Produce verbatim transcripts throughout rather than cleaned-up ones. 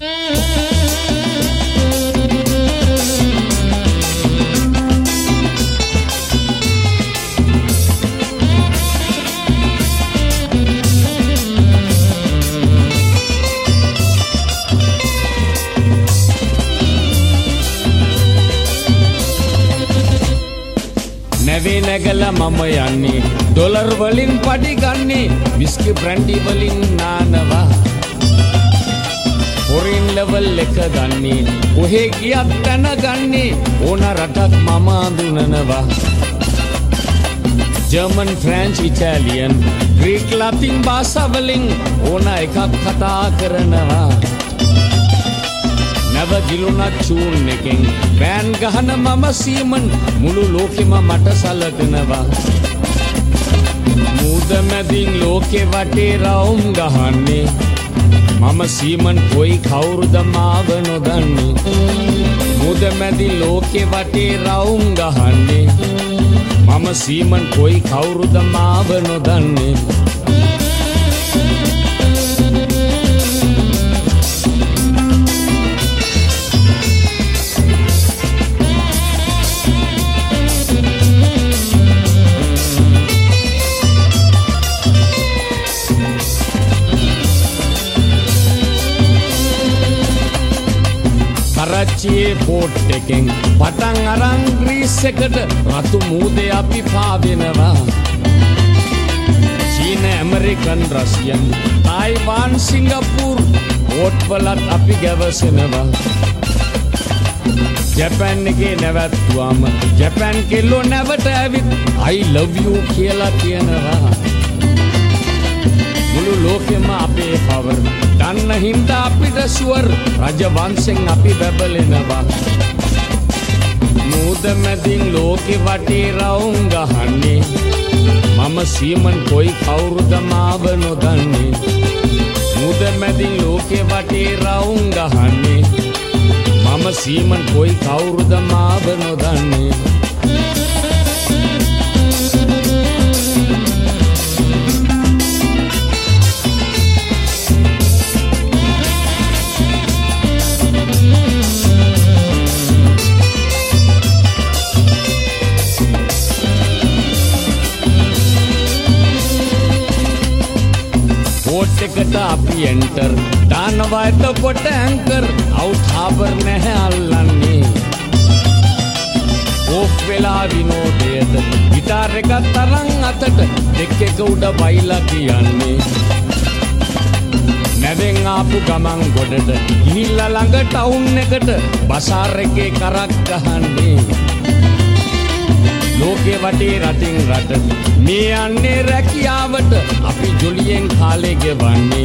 නැවේ නැගලා මම යන්නේ ඩොලර් වලින් පඩි ගන්නේ විස්කි බ්‍රැන්ඩි වලින් නානවා ෆොරින් ලෙවල් එක ගන්නේ කොහේ ගියත් තන ගන්නේ ඕන රටක් මම අඳුනනවා German French Italian Greek Latin භාෂා වලින් ඕන එකක් කතා කරනවා නැව ගිලුණක් චූන් එකෙන් බෑන් ගහන මම සීමන් මුළු ලෝකෙම මට සලකනවා මූද මැදින් ලෝකෙ වටේ රවුම් ගහන්නේ මම සීමන් කොයි කවුරුද මාව නොදන්නේ මූද මැදින් ලෝකෙ වටේ රවුම් ගහන්නේ මම සීමන් කොයි කවුරුද මාව නොදන්නේ කරච්චියේ පෝට් එකෙන් පටන් අරන් ග්‍රීස් එකට රතු මූදේ අපි පාවෙනවා චීන American Russian Taiwan Singapore port වලත් අපි ගැවසෙනවා ජපාන් එකේ නැවැත්තුවාම ජපාන් කෙල්ලෝ නැවට ඇවිත් I love you කියලා කියනවා මුළු ලෝකෙම අපේ පවර් දන්න හින්දා අපිට ෂුවර් රජවංශෙන් අපි බබලෙනවා මූද මැදින් ලෝකෙ වටේ රවුම් ගහන්නේ මම සීමන් කොයි කවුරුද මාව නොදන්නේ මූද මැදින් ලෝකෙ වටේ රවුම් ගහන්නේ මම සීමන් කොයි කවුරුද මාව නොදන්නේ බෝට් එකට අපි එන්ටර් දානවා එතකොට ඇන්කර් අවුට් හාබර් නැහැ අල්ලන්නේ ඕෆ් වෙලා විනෝදයට ගිටාර් එකත් තරන් අතට දෙක් එක උඩ බයිලා කියන්නේ නැවෙන් ආපු ගමන් ගොඩට ගිහිල්ලා ළඟ ටවුන් එකට බසාර් එකේ කරක් ගහන්නේ ලෝකේ වටේ රටින් රට මේ යන්නේ රැකියාවට අපි ජොලියෙන් කාලේ ගෙවන්නේ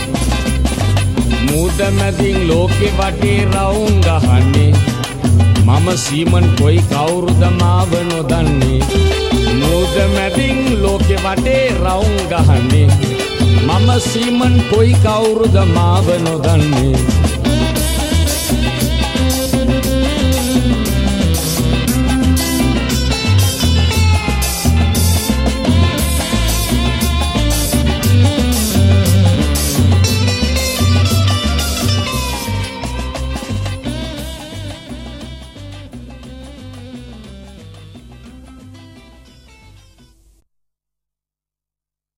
මූද මැදින් ලෝකේ වටේ රවුම් ගහන්නේ මම සීමන් කොයි කවුරුද මාව නොදන්නේ මූද මැදින් ලෝකේ වටේ රවුම් ගහන්නේ මම සීමන් කොයි කවුරුද මාව නොදන්නේ